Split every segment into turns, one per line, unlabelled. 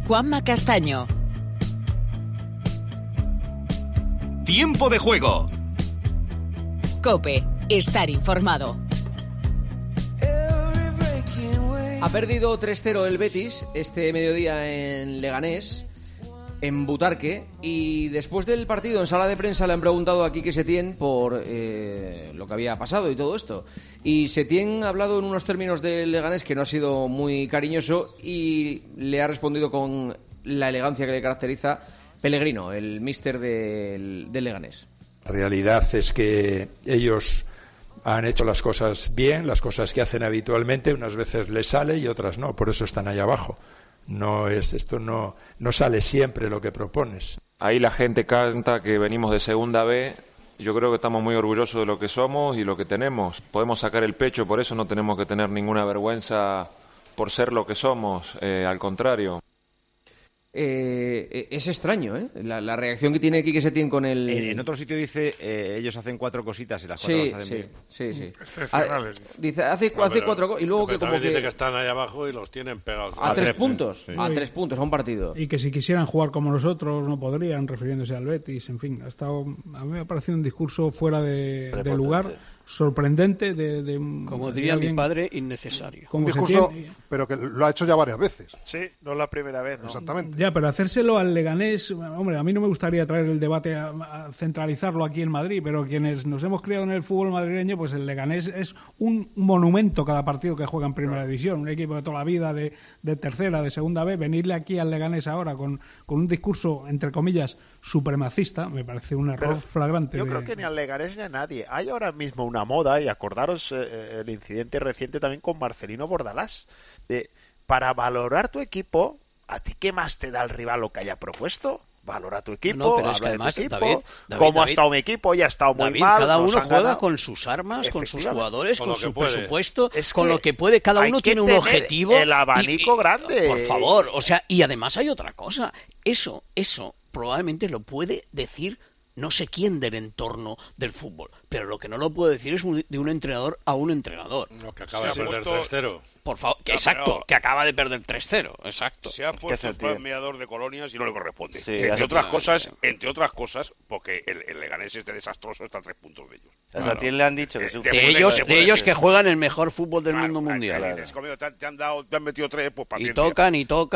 Juanma Castaño.
Tiempo de juego.
COPE. Estar informado.
Ha perdido 3-0 el Betis este mediodía en Leganés, en Butarque, y después del partido en sala de prensa le han preguntado a Quique Setién por lo que había pasado y todo esto. Y Setién ha hablado en unos términos del Leganés que no ha sido muy cariñoso y le ha respondido con la elegancia que le caracteriza Pellegrino, el míster del Leganés.
La realidad es que ellos han hecho las cosas bien, las cosas que hacen habitualmente, unas veces les sale y otras no, por eso están ahí abajo. No sale siempre lo que propones.
Ahí la gente canta que venimos de segunda B. Yo creo que estamos muy orgullosos de lo que somos y lo que tenemos. Podemos sacar el pecho, por eso no tenemos que tener ninguna vergüenza por ser lo que somos, al contrario.
Es extraño, ¿eh? La reacción que tiene Quique Setién con el...
En otro sitio dice, ellos hacen 4 cositas y las 4 las hacen bien.
Sí.
Dice,
hace 4 cosas y luego que como
dice
que...
que están ahí abajo y los tienen pegados.
A 3 puntos,
sí.
A 3 puntos, a un partido.
Y que si quisieran jugar como nosotros no podrían, refiriéndose al Betis, en fin. A mí me ha parecido un discurso fuera de lugar, sorprendente.
Como diría mi padre, innecesario.
Un
discurso, pero que lo ha hecho ya varias veces.
Sí, no es la primera vez, ¿no?
Exactamente.
Ya, pero hacérselo al Leganés, hombre, a mí no me gustaría traer el debate a centralizarlo aquí en Madrid, pero quienes nos hemos criado en el fútbol madrileño, pues el Leganés es un monumento cada partido que juega en Primera División, un equipo de toda la vida de tercera, de segunda B, venirle aquí al Leganés ahora con un discurso, entre comillas, supremacista, me parece un error flagrante.
Yo creo que ni al Leganés ni a nadie. Hay ahora mismo una moda, y acordaros el incidente reciente también con Marcelino Bordalás, para valorar tu equipo, ¿a ti qué más te da el rival lo que haya propuesto? Valora tu equipo,
pero es que
habla
además,
de tu equipo,
David,
cómo ha estado mi equipo, ya ha estado muy mal.
Cada uno juega
ganado
con sus armas, con sus jugadores, con su
puede.
presupuesto, con lo que puede. Cada uno tiene un objetivo.
El abanico grande.
Por favor, o sea, y además hay otra cosa. Eso probablemente lo puede decir no sé quién del entorno del fútbol, pero lo que no lo puedo decir es de un entrenador a un entrenador.
No, que acaba de perder 3-0.
Por favor, exacto, que acaba de perder 3-0, exacto.
Se ha puesto palmeador de colonias y no le corresponde.
Sí,
entre otras cosas, porque el Leganés es desastroso, está a 3 puntos de ellos.
O sea, a ti le han dicho que es un...
de ellos que juegan el mejor fútbol del mundo mundial.
Te han metido 3, pues
y tocan.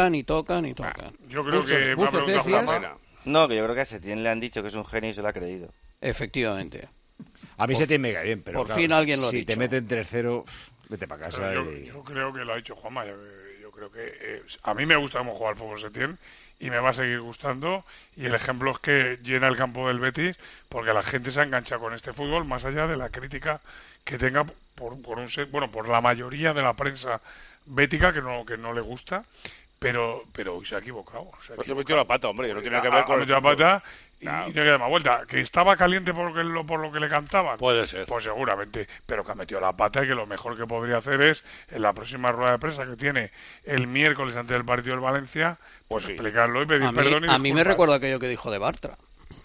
Yo creo que va a haber una flamera.
No, que yo creo que a Setién le han dicho que es un genio y se lo ha creído.
Efectivamente.
A mí Setién me cae bien, pero
por
claro,
fin alguien lo ha
si
dicho.
te meten 3-0, vete para casa.
Yo creo que lo ha dicho Juanma. Yo creo que a mí me gusta cómo juega al fútbol Setién y me va a seguir gustando. Y el ejemplo es que llena el campo del Betis porque la gente se ha enganchado con este fútbol, más allá de la crítica que tenga por la mayoría de la prensa bética que no le gusta. Pero hoy se ha equivocado.
Porque metió la pata, hombre, que no tiene que ver con
metió la pata y no que dar más vuelta. ¿Que estaba caliente por lo que le cantaban? Puede ser. Pues seguramente, pero que ha metido la pata y que lo mejor que podría hacer es, en la próxima rueda de prensa que tiene el miércoles antes del partido del Valencia, pues explicarlo y pedir perdón.
A mí me recuerda aquello que dijo de Bartra.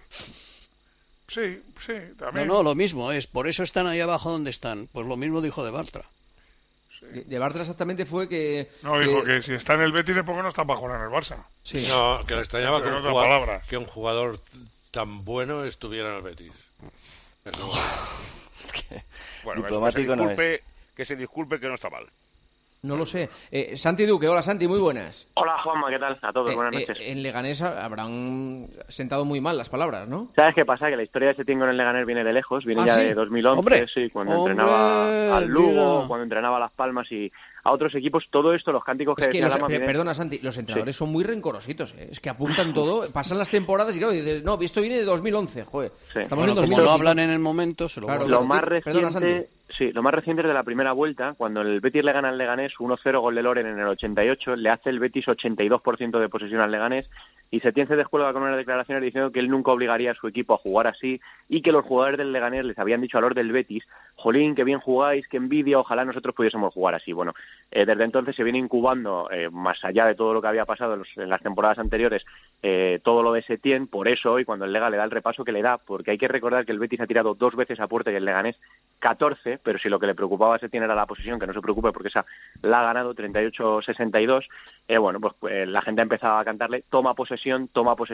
Sí, también.
No, lo mismo, por eso están ahí abajo donde están. Pues lo mismo dijo de Bartra.
De Bartra exactamente fue que...
No, dijo que si está en el Betis, ¿por qué no está para jugar en el Barça?
Sí.
No, que le extrañaba que un jugador tan bueno estuviera en el Betis.
Bueno,
diplomático
que se disculpe que no está mal.
No lo sé. Santi Duque, hola Santi, muy buenas.
Hola Juanma, ¿qué tal? A todos, buenas noches.
En Leganés habrán sentado muy mal las palabras, ¿no?
¿Sabes qué pasa? Que la historia de Setién con el Leganés viene de lejos, viene ya de 2011,
¡Hombre!
Sí, cuando entrenaba al Lugo, cuando entrenaba a Las Palmas y a otros equipos, todo esto, los cánticos que decía Lama...
Perdona Santi, los entrenadores son muy rencorositos, es que apuntan todo, pasan las temporadas y claro, dices, no, esto viene de 2011, joder.
Sí.
Estamos en 2011.
Como no hablan en el momento, se lo
claro,
lo más reciente... Sí, lo más reciente es de la primera vuelta, cuando el Betis le gana al Leganés 1-0, gol de Loren en el 88, le hace el Betis 82% de posesión al Leganés y Setién se descuelga con unas declaraciones diciendo que él nunca obligaría a su equipo a jugar así y que los jugadores del Leganés les habían dicho a los del Betis, jolín, que bien jugáis, que envidia, ojalá nosotros pudiésemos jugar así. Bueno, desde entonces se viene incubando, más allá de todo lo que había pasado en las temporadas anteriores, todo lo de Setién, por eso hoy cuando el Lega le da el repaso que le da, porque hay que recordar que el Betis ha tirado 2 veces a puerta y el Leganés 14, pero si lo que le preocupaba a Setién era la posesión, que no se preocupe porque esa la ha ganado 38-62, bueno, pues la gente ha empezado a cantarle toma posesión,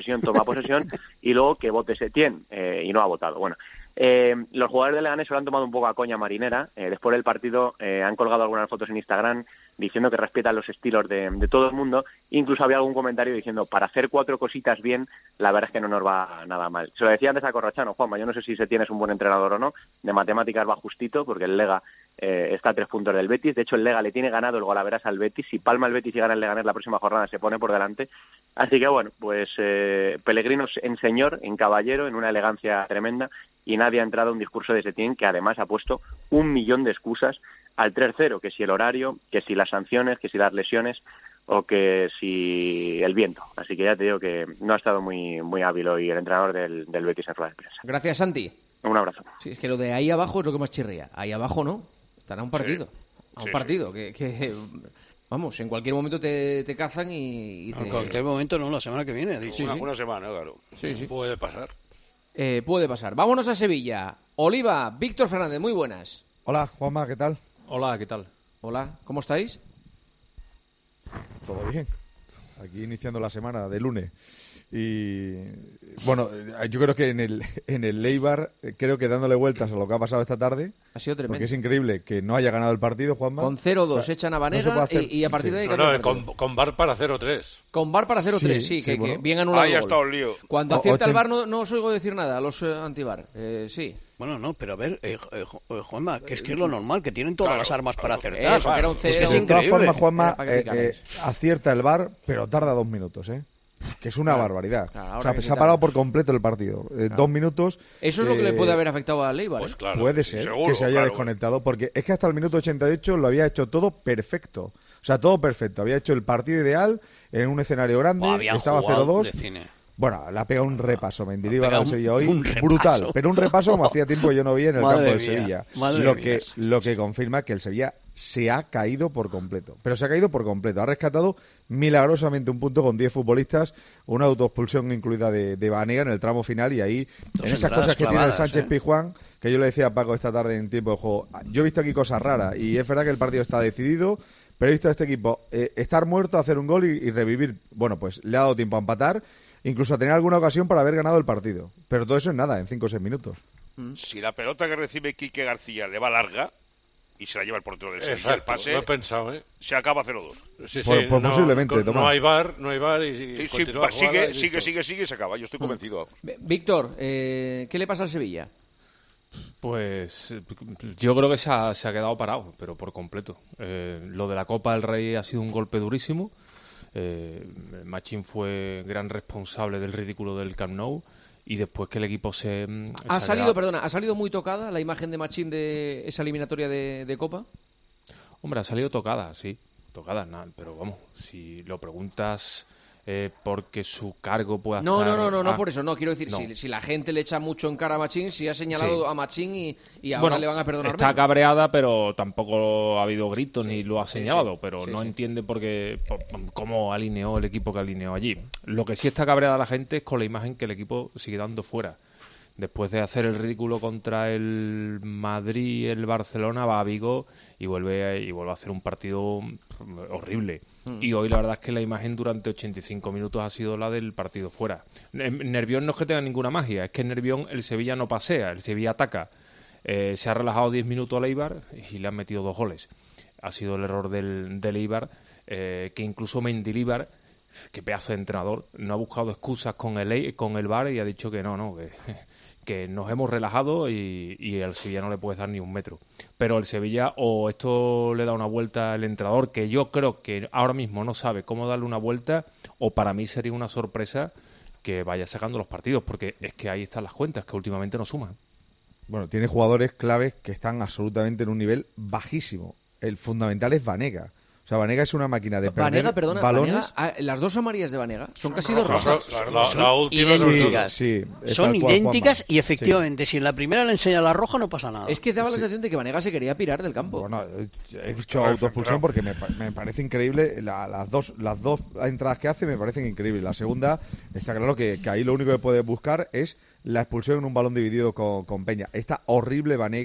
y luego que vote Setién, y no ha votado. Bueno, los jugadores de Leganés se lo han tomado un poco a coña marinera. Después del partido han colgado algunas fotos en Instagram diciendo que respetan los estilos de todo el mundo. Incluso había algún comentario diciendo, para hacer 4 cositas bien, la verdad es que no nos va nada mal. Se lo decía antes a Corrochano, Juanma, yo no sé si Setién es un buen entrenador o no, de matemáticas va justito, porque el Lega está a 3 puntos del Betis. De hecho, el Lega le tiene ganado el golaveras al Betis. Si palma el Betis y gana el Leganés la próxima jornada, se pone por delante. Así que bueno, pues Pellegrino en señor, en caballero, en una elegancia tremenda, y nadie ha entrado a un discurso de Setién que además ha puesto 1.000.000 de excusas al 3-0, que si el horario, que si las sanciones, que si las lesiones o que si el viento. Así que ya te digo que no ha estado muy hábil hoy el entrenador del Betis en rueda de prensa.
Gracias, Santi.
Un abrazo.
Sí, es que lo de ahí abajo es lo que más chirría. Ahí abajo no, estará un partido.
Sí,
partido que vamos, en cualquier momento te cazan y te...
En cualquier momento no, la semana que viene.
Una semana, claro.
Sí.
Puede pasar.
Puede pasar. Vámonos a Sevilla. Oliva, Víctor Fernández, muy buenas.
Hola, Juanma, ¿qué tal?
Hola, ¿qué tal?
Hola, ¿cómo estáis?
Todo bien. Aquí iniciando la semana de lunes. Y bueno, yo creo que en el Eibar, creo que dándole vueltas a lo que ha pasado esta tarde,
ha sido tremendo.
Porque es increíble que no haya ganado el partido, Juanma.
Con 0-2 o sea, echan a Banega y a partir de ahí...
Con VAR para 0-3.
Con VAR para 0-3, sí, que bien anulado.
Ahí ha estado el lío.
Cuando acierta el VAR no os oigo decir nada a los anti-VAR. Sí.
Bueno, no, pero a ver, Juanma, que es lo normal, que tienen todas las armas para acertar.
Eso, que era un
es que de todas formas, Juanma, acierta el VAR, pero tarda 2 minutos, que es una barbaridad.
Claro,
o sea, se ha parado por completo el partido. 2 minutos.
Eso es lo que le puede haber afectado a Eibar.
Pues claro,
puede ser seguro, que se haya desconectado, porque es que hasta el minuto 88 lo había hecho todo perfecto. O sea, todo perfecto. Había hecho el partido ideal en un escenario grande, estaba 0-2. Bueno, le ha pegado un repaso Mendilibar al Sevilla hoy, brutal, pero un repaso como hacía tiempo que yo no vi en el campo del Sevilla. Lo que confirma que el Sevilla se ha caído por completo, pero se ha caído por completo. Ha rescatado milagrosamente un punto con 10 futbolistas, una autoexpulsión incluida de Banega en el tramo final, y ahí, en esas cosas que tiene el Sánchez Pizjuán, que yo le decía a Paco esta tarde en tiempo de juego, yo he visto aquí cosas raras, y es verdad que el partido está decidido, pero he visto a este equipo estar muerto, hacer un gol y revivir. Bueno, pues le ha dado tiempo a empatar, incluso a tener alguna ocasión para haber ganado el partido. Pero todo eso en nada, en 5 o 6 minutos.
Si la pelota que recibe Quique García le va larga y se la lleva el portero del Sevilla, el pase,
lo he pensado,
se acaba 0-2.
Sí,
pues posiblemente,
no hay VAR y
sigue y se acaba. Yo estoy convencido.
Víctor, ¿qué le pasa al Sevilla?
Pues yo creo que se ha quedado parado, pero por completo. Lo de la Copa del Rey ha sido un golpe durísimo. Machín fue gran responsable del ridículo del Camp Nou, y después que el equipo ha
salido muy tocada la imagen de Machín de esa eliminatoria de Copa.
Hombre, ha salido tocada, sí, pero vamos, si lo preguntas porque su cargo pueda estar...
No, por eso, no, quiero decir, no. Si la gente le echa mucho en cara a Machín, si ha señalado a Machín y ahora le van a perdonar
está
menos.
Cabreada, pero tampoco ha habido gritos ni lo ha señalado, pero no entiende por qué, cómo alineó el equipo que alineó allí. Lo que sí está cabreada la gente es con la imagen que el equipo sigue dando fuera. Después de hacer el ridículo contra el Madrid y el Barcelona, va a Vigo y vuelve a hacer un partido horrible. Y hoy la verdad es que la imagen durante 85 minutos ha sido la del partido fuera. Nervión no es que tenga ninguna magia, es que en Nervión el Sevilla no pasea, el Sevilla ataca. Se ha relajado 10 minutos al Eibar y le han metido 2 goles. Ha sido el error del Eibar, que incluso Mendilibar, que pedazo de entrenador, no ha buscado excusas con el VAR y ha dicho que que nos hemos relajado y al Sevilla no le puedes dar ni un metro. Pero el Sevilla, o esto le da una vuelta al entrenador, que yo creo que ahora mismo no sabe cómo darle una vuelta, o para mí sería una sorpresa que vaya sacando los partidos, porque es que ahí están las cuentas, que últimamente no suman.
Bueno, tiene jugadores claves que están absolutamente en un nivel bajísimo. El fundamental es Banega. O sea, Banega es una máquina de perder balones.
Las 2 amarillas de Banega son casi 2 rojas.
Son idénticas.
Son
idénticas y efectivamente, si en la primera le enseña la roja no pasa nada.
Es que daba la sensación de que Banega se quería pirar del campo.
Bueno, he dicho autoexpulsión porque me parece increíble. Las dos entradas que hace me parecen increíbles. La segunda, está claro que ahí lo único que puede buscar es la expulsión en un balón dividido con Peña. Está horrible Banega.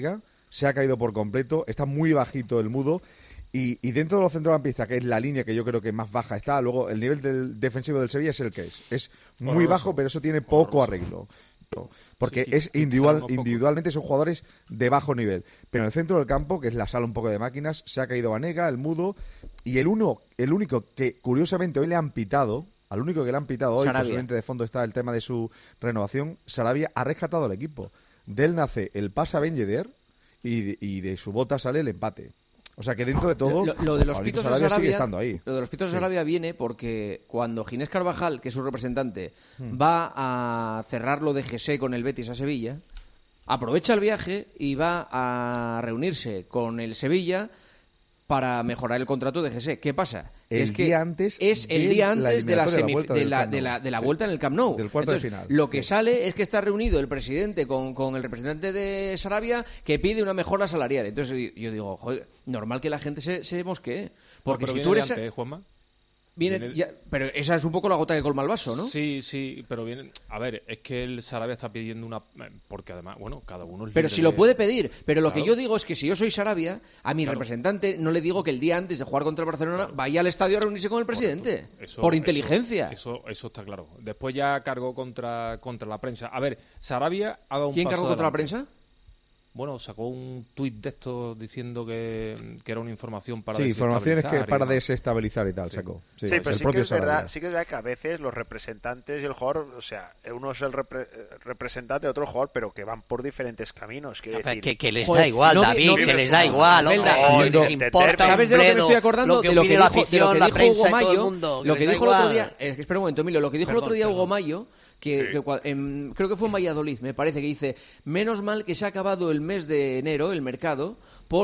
se ha caído por completo, está muy bajito el Mudo. Y dentro de los centrocampistas, que es la línea que yo creo que más baja está, luego el nivel del defensivo del Sevilla es el que es. Es muy bajo, pero eso tiene poco arreglo. Porque es individualmente son jugadores de bajo nivel. Pero en el centro del campo, que es la sala un poco de máquinas, se ha caído Banega, el Mudo, y el único que curiosamente hoy le han pitado, al único que le han pitado hoy, posiblemente de fondo está el tema de su renovación, Sarabia ha rescatado al equipo. De él nace el pase a Ben Yedder y de su bota sale el empate. O sea que dentro de todo,
lo de los pitos de Sarabia
sigue estando ahí.
Lo de los pitos de Sarabia viene porque cuando Ginés Carvajal, que es su representante, va a cerrar lo de José con el Betis a Sevilla, aprovecha el viaje y va a reunirse con el Sevilla para mejorar el contrato de José. ¿Qué pasa?
El día antes
de la vuelta en el Camp Nou.
Del cuarto
Entonces,
de final.
Lo que sale es que está reunido el presidente con el representante de Sarabia que pide una mejora salarial. Entonces yo digo, joder, normal que la gente se mosquee. Porque
pero
si tú eres...
antes, Juanma.
Pero esa es un poco la gota que colma el vaso, ¿no?
Sí, pero viene... A ver, es que el Sarabia está pidiendo una... Porque además, bueno, cada uno...
Pero si lo puede pedir. Pero lo que yo digo es que si yo soy Sarabia, a mi representante no le digo que el día antes de jugar contra el Barcelona vaya al estadio a reunirse con el presidente. Por inteligencia.
Eso está claro. Después ya cargó contra la prensa. A ver, Sarabia ha dado un paso
¿Quién cargó contra la
adelante.
prensa?
Bueno, sacó un tuit de estos diciendo que era una información para
informaciones que para
demás.
desestabilizar y tal, sacó.
Sí, pero sí que es verdad que a veces los representantes y el jugador, o sea, uno es el representante de otro jugador, pero que van por diferentes caminos.
Que les da igual, David, que les da igual. Les importa.
¿Sabes de lo que me estoy acordando? De lo que dijo
la afición, la prensa y todo el mundo.
Lo que dijo el otro día... Espera un momento, Emilio. Lo que dijo el otro día Hugo Mayo... creo que fue en Valladolid, me parece, que dice, menos mal que se ha acabado el mes de enero, el mercado,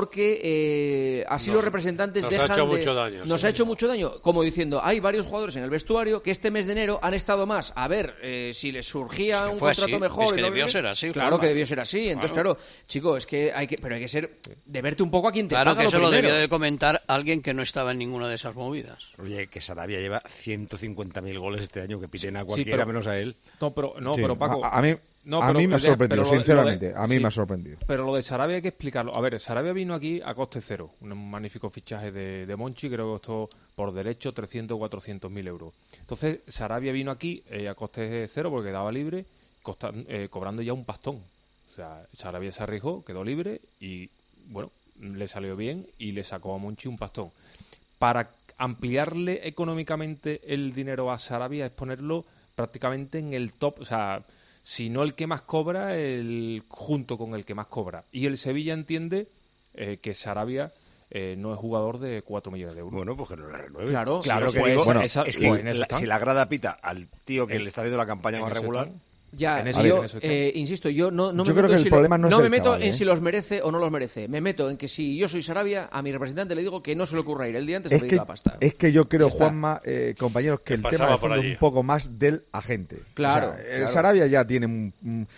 porque así los representantes dejan nos ha hecho mucho daño, como diciendo, hay varios jugadores en el vestuario que este mes de enero han estado más, a ver si les surgía un contrato mejor.
Es que debió ser así.
Claro que debió ser así, entonces claro, chico, es que hay que ser, de verte un poco a quien te paga.
Claro que eso lo debió de comentar alguien que no estaba en ninguna de esas movidas.
Oye, que Sarabia lleva 150.000 goles este año, que piten a cualquiera menos a él.
Pero Paco...
A mí me ha sorprendido, sinceramente. A mí me ha sorprendido.
Pero lo de Sarabia hay que explicarlo. A ver, Sarabia vino aquí a coste cero. Un magnífico fichaje de Monchi, creo que costó por derecho 300 o 400.000 euros. Entonces, Sarabia vino aquí a coste cero porque quedaba libre, cobrando ya un pastón. O sea, Sarabia se arriesgó, quedó libre y, bueno, le salió bien y le sacó a Monchi un pastón. Para ampliarle económicamente el dinero a Sarabia es ponerlo prácticamente en el top, o sea, si no el que más cobra, junto con el que más cobra. Y el Sevilla entiende que Sarabia no es jugador de 4 millones de euros.
Bueno, pues que no le renueve.
Claro,
que
pues,
digo,
bueno,
es que si la grada pita al tío que le está haciendo la campaña más regular...
Ya, yo insisto, yo no
yo
me
creo
meto,
que el problema no
me meto
chaval,
en si los merece o no los merece. Me meto en que si yo soy Sarabia, a mi representante le digo que no se le ocurra ir el día antes de pedir la pasta.
Es que yo creo, Juanma, compañeros, que el tema depende un poco más del agente.
Claro,
o sea, el Sarabia ya tiene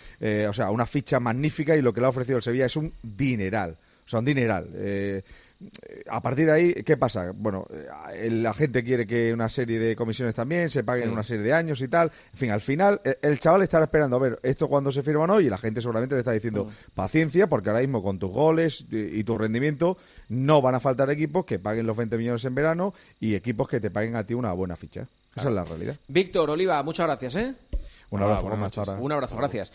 una ficha magnífica y lo que le ha ofrecido el Sevilla es un dineral. O sea, un dineral. A partir de ahí, ¿qué pasa? Bueno, la gente quiere que una serie de comisiones también se paguen una serie de años y tal. En fin, al final, el chaval estará esperando a ver esto cuando se firma o no, y la gente seguramente le está diciendo paciencia, porque ahora mismo con tus goles y tu rendimiento no van a faltar equipos que paguen los 20 millones en verano y equipos que te paguen a ti una buena ficha. Esa es la realidad.
Víctor, Oliva, muchas gracias,
Un abrazo,
Un abrazo, gracias.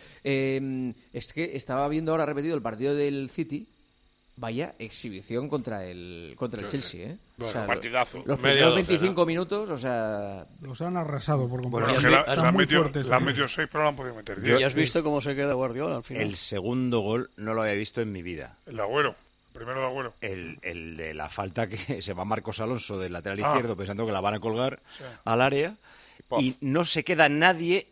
Es que estaba viendo ahora repetido el partido del City. Vaya exhibición contra el Chelsea, ¿eh?
Bueno, o sea, partidazo.
Los primeros 25 minutos, o sea...
Los han arrasado por completo.
Bueno, la han metido 6, pero la han podido meter 10.
¿Y has visto cómo se queda Guardiola al final?
El segundo gol no lo había visto en mi vida.
El de Agüero. Primero de Agüero.
El de la falta que se va Marcos Alonso del lateral izquierdo pensando que la van a colgar al área y no se queda nadie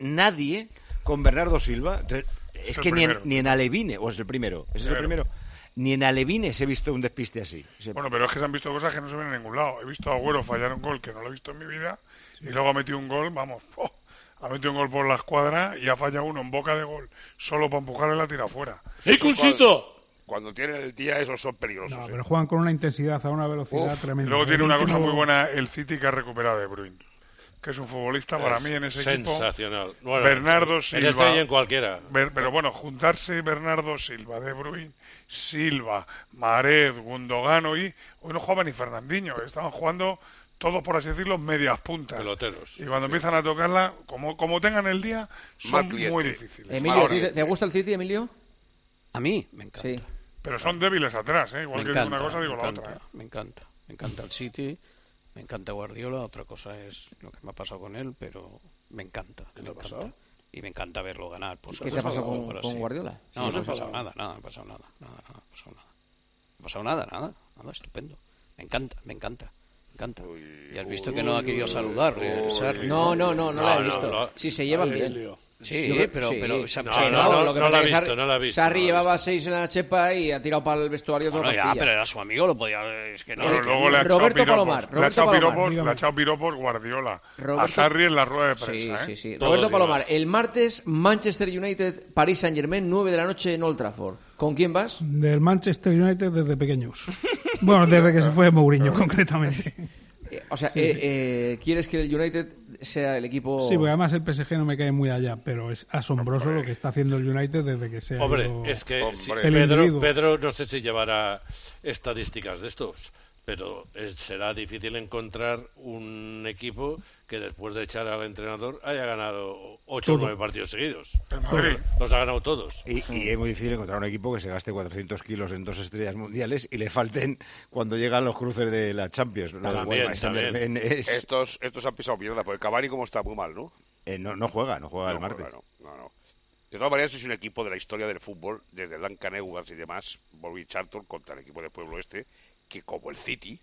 con Bernardo Silva. Entonces, es que ni en Alevine, o es el primero, ese es el primero. Ni en Alevines he visto un despiste así.
Bueno, pero es que se han visto cosas que no se ven en ningún lado. He visto a Agüero fallar un gol que no lo he visto en mi vida y luego ha metido un gol, ha metido un gol por la escuadra y ha fallado uno en boca de gol solo para empujarle la tira afuera.
¡Ey, Cusito! Cuando tienen el día, esos son peligrosos.
No, pero juegan con una intensidad, a una velocidad tremenda.
Y luego tiene una cosa muy buena el City que ha recuperado De Bruyne, que es un futbolista para mí en ese
sensacional.
equipo.
Bueno,
Bernardo Silva.
En ese y en cualquiera.
Pero bueno, juntarse Bernardo Silva, De Bruyne, Silva, Mahrez, Gundogan, hoy no jugaba ni Fernandinho, estaban jugando todos, por así decirlo, medias puntas.
Peloteros.
Y cuando empiezan a tocarla, como tengan el día, son muy difíciles.
Emilio, ¿te gusta el City, Emilio?
A mí me encanta.
Sí.
Pero son débiles atrás, ¿eh? Igual que digo una cosa, digo la otra.
Me encanta el City, me encanta Guardiola, otra cosa es lo que me ha pasado con él, pero me encanta.
¿Qué te ha pasado?
Y me encanta verlo ganar.
¿Qué te ha pasado con Guardiola?
No me ha pasado nada, no me ha pasado nada. No ha pasado nada, estupendo. Me encanta. Y has visto que no ha querido saludar.
No la he visto. Si se llevan bien.
Sí, pero
lo que pasa es que Sarri llevaba 6 en la chepa y ha tirado para el vestuario toda pastilla.
Pero era su amigo, lo podía... Es que no.
Luego le ha
Roberto Palomar.
Le ha echado piropos Guardiola. A Sarri en la rueda de prensa.
Sí. Roberto Palomar, el martes, Manchester United, Paris Saint-Germain, 9 de la noche en Old Trafford. ¿Con quién vas?
Del Manchester United desde pequeños. Bueno, desde que se fue Mourinho, concretamente.
O sea, ¿quieres que el United sea el equipo...?
Sí, porque además el PSG no me cae muy allá, pero es asombroso lo que está haciendo el United desde que se ha ido
es que
el
Pedro no sé si llevará estadísticas de estos, pero será difícil encontrar un equipo que después de echar al entrenador haya ganado 8 o 9 partidos seguidos.
El Madrid.
Los ha ganado todos.
Y es muy difícil encontrar un equipo que se gaste 400 kilos en 2 estrellas mundiales y le falten cuando llegan los cruces de la Champions.
También. Estos han pisado mierda, porque Cavani como está muy mal, ¿no?
No juega el martes.
No. De todas maneras, es un equipo de la historia del fútbol, desde Duncan Edwards y demás, Bobby Charlton contra el equipo del pueblo este, que como el City,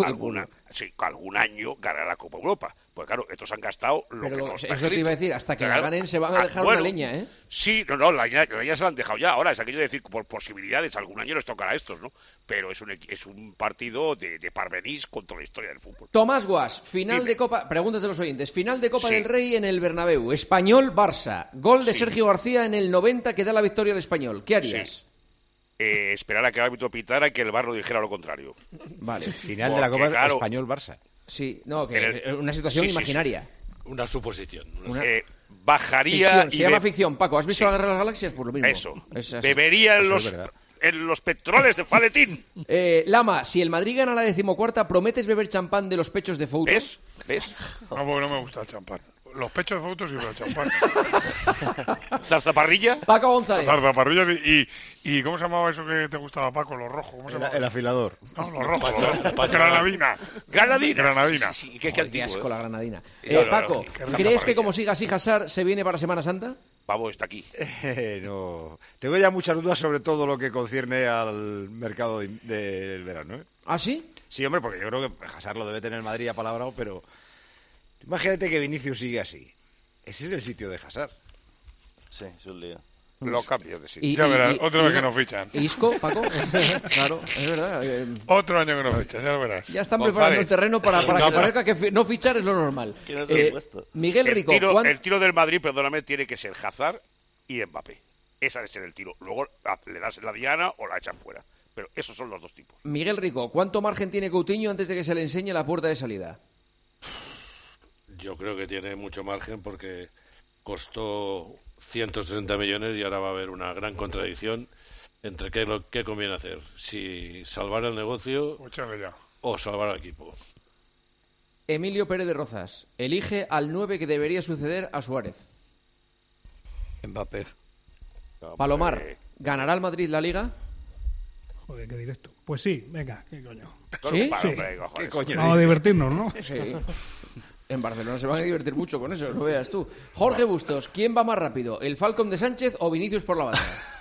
algún año ganará la Copa Europa. Pues claro, estos han gastado lo que no está
eso te iba a decir, hasta que la ganen se van a dejar una leña, ¿eh?
Sí, la leña se la han dejado ya. Ahora, es aquello de decir, por posibilidades, algún año les tocará a estos, ¿no? Pero es un partido de parvenís contra la historia del fútbol.
Tomás Guas, final de Copa, pregúntate a los oyentes, final de Copa del Rey en el Bernabéu, Español-Barça, gol de Sergio García en el 90 que da la victoria al Español. ¿Qué harías?
Esperar a que el árbitro pitara y que el VAR dijera lo contrario.
Vale.
Final de la Copa Español-Barça.
Sí, que es una situación imaginaria.
Una suposición.
Bajaría...
Ficción, se llama ficción, Paco. ¿Has visto la Guerra de las Galaxias? Pues lo mismo.
Eso. Bebería en los petroles de Faletín.
Lama, si el Madrid gana la 14ª, ¿prometes beber champán de los pechos de Fouto?
¿Ves?
No, porque no me gusta el champán. Los pechos de Fouto sí, pero el champán.
¿Zarzaparrilla?
Paco González.
Zarzaparrilla y ¿cómo se llamaba eso que te gustaba, Paco? Los rojos. ¿Cómo se llamaba?
El afilador.
No, los rojos. Granadina.
Granadina. Sí,
qué asco la granadina. Paco, ¿crees que como siga así Hazard se viene para Semana Santa?
Vamos, está aquí.
No. Tengo ya muchas dudas sobre todo lo que concierne al mercado del verano, ¿eh?
¿Ah, sí?
Sí, hombre, porque yo creo que Hazard lo debe tener Madrid apalabrado, pero imagínate que Vinicius sigue así. Ese es el sitio de Hazard.
Sí, es un lío.
Lo cambio de sitio.
Ya verás, otro año que nos fichan.
¿Isco, Paco? Claro, es verdad.
Otro año que nos fichan, ya lo verás.
Ya están preparando el terreno para que parezca que no fichar es lo normal. Miguel Rico,
el tiro del Madrid, perdóname, tiene que ser Hazard y Mbappé. Ese debe ser el tiro. Luego le das la diana o la echan fuera. Pero esos son los dos tipos.
Miguel Rico, ¿cuánto margen tiene Coutinho antes de que se le enseñe la puerta de salida?
Yo creo que tiene mucho margen porque costó 160 millones y ahora va a haber una gran contradicción entre qué conviene hacer. Si salvar el negocio o salvar al equipo.
Emilio Pérez de Rozas, elige al 9 que debería suceder a Suárez.
Mbappé.
Palomar, ¿ganará el Madrid la Liga?
Joder, qué directo. Pues sí, venga, qué coño.
¿Sí?
¿Qué coño? Vamos a divertirnos, ¿no?
Sí. En Barcelona se van a divertir mucho con eso, lo veas tú. Jorge Bustos, ¿quién va más rápido? ¿El Falcon de Sánchez o Vinicius por la banda?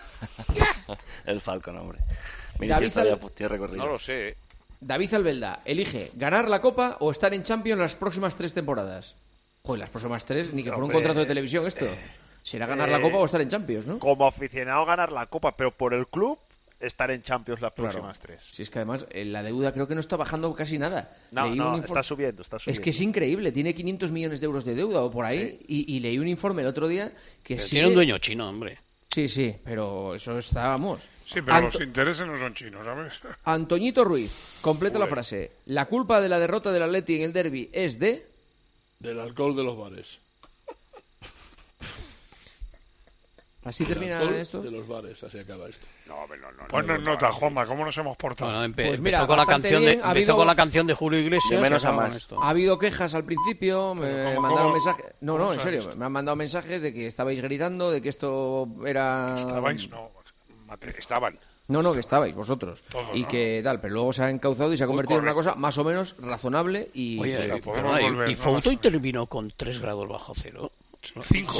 El Falcon, hombre. Vinicius tiene recorrido.
No lo sé.
David Albelda, elige ganar la Copa o estar en Champions las próximas 3 temporadas. Joder, las próximas 3, ni que fuera un contrato de televisión esto. ¿Será ganar la Copa o estar en Champions, no?
Como aficionado ganar la Copa, pero por el club estar en Champions las próximas 3.
Si es que además la deuda creo que no está bajando casi nada.
No, está subiendo.
Es que es increíble, tiene 500 millones de euros de deuda o por ahí, y leí un informe el otro día que sí.
Tiene un dueño chino, hombre.
Sí, pero eso estábamos.
Sí, pero los intereses no son chinos, ¿sabes?
Antoñito Ruiz, completa la frase. La culpa de la derrota del Atleti en el derbi es de...
Del alcohol de los bares.
¿Así termina esto?
De los bares, así acaba esto.
Ponnos nota, Juanma, ¿cómo nos hemos portado?
Bueno,
Pues mira,
empezó con la canción de Julio Iglesias.
De menos a más.
Ha habido quejas al principio, me mandaron mensajes. No, en serio, me han mandado mensajes de que estabais gritando, de que esto era.
¿Estabais? No,
estaban.
No, que estabais vosotros.
Todos,
y que tal, pero luego se ha encauzado y se ha convertido en una cosa más o menos razonable y.
Oye, y Fouto terminó con 3 grados bajo cero.
5.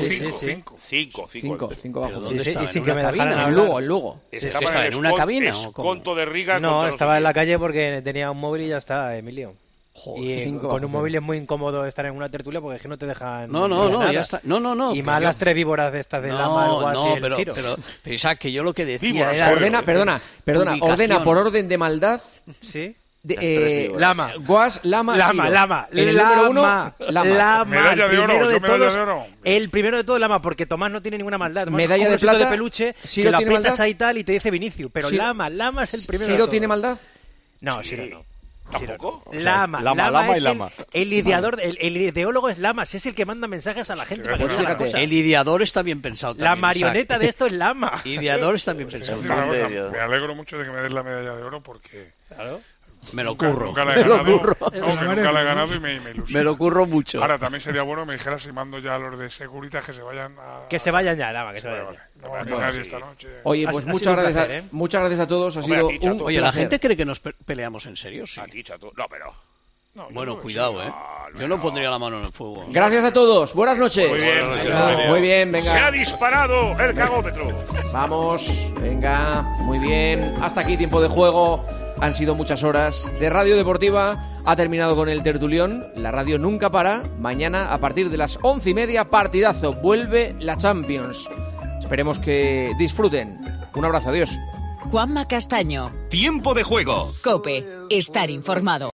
¿Pero dónde estaba?
Sí,
¿En
que
una
me
cabina?
¿En
Lugo?
Estaba
¿En una cabina?
Esconto de Riga.
No, estaba en la calle porque tenía un móvil y ya está, Emilio. Y con un móvil es muy incómodo estar en una tertulia porque es que no te dejan.
No, ya está. No.
Y más las 3 víboras de estas de Lama, el Guas y el Siro.
Pero Isaac, que yo lo que decía era.
Ordena por orden de maldad.
Sí.
Lama. Guas, Lama. El número 1, Lama.
Medalla de oro, medalla de oro.
El primero de todo, Lama, porque Tomás no tiene ninguna maldad. Tomás
medalla de plata
de peluche,
Siro
que lo
tiene
aprietas
maldad.
ahí tal y te dice Vinicius. Pero Lama es el primero.
¿Siro tiene maldad?
No, Siro no.
¿Tampoco?
Lama
y
es
Lama.
El ideador, el ideólogo es Lama, es el que manda mensajes a la gente.
Pues
para que haga cosas.
El ideador está bien pensado también.
La marioneta de esto es Lama.
Ideador está bien pensado.
Me alegro mucho de que me des la medalla de oro porque...
Claro.
Me lo curro.
Nunca la he ganado y me ilusiona.
Me lo curro mucho.
Ahora, también sería bueno que me dijeras si mando ya a los de Securitas que se vayan a...
Que se vayan ya, Lama, que se vayan.
No va a nadie esta noche.
Oye, pues muchas gracias a todos. Ha sido un placer.
Oye, la gente cree que nos peleamos en serio, sí.
A ti, chato. No, pero...
Bueno, cuidado, Yo no pondría la mano en el fuego.
Gracias a todos. Buenas noches. Muy bien, venga.
Se ha disparado el cagómetro.
Vamos, venga, muy bien. Hasta aquí tiempo de juego. Han sido muchas horas de Radio Deportiva. Ha terminado con el tertulión. La radio nunca para. Mañana, a partir de las 11:30, partidazo. Vuelve la Champions. Esperemos que disfruten. Un abrazo, adiós.
Juanma Castaño.
Tiempo de juego.
COPE. Estar informado.